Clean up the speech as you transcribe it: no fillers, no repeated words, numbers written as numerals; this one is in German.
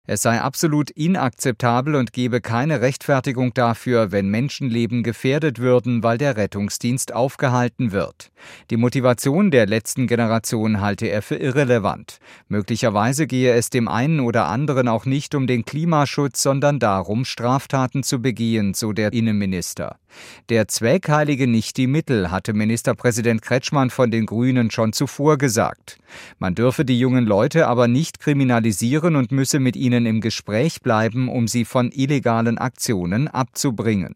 Es sei absolut inakzeptabel und gebe keine Rechtfertigung dafür, wenn Menschenleben gefährdet würden, weil der Rettungsdienst aufgehalten wird. Die Motivation der letzten Generation halte er für irrelevant. Möglicherweise gehe es dem einen oder anderen auch nicht um den Klimaschutz, sondern darum, Straftaten zu begehen, so der Innenminister. Der Zweck heilige nicht die Mittel, hatte Ministerpräsident Kretschmann von den Grünen schon zuvor gesagt. Man dürfe die jungen Leute aber nicht kriminalisieren und müsse mit ihnen im Gespräch bleiben, um sie von illegalen Aktionen abzubringen.